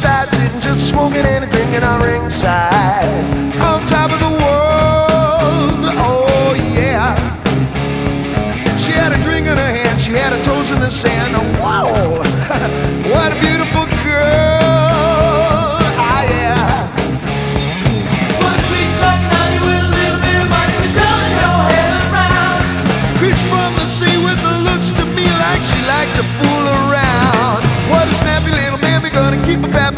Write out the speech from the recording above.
ringside, sitting just smoking and a drinking on ringside, on top of the world. Oh yeah. She had a drink in her hand, she had her toes in the sand. Oh, whoa, what a beautiful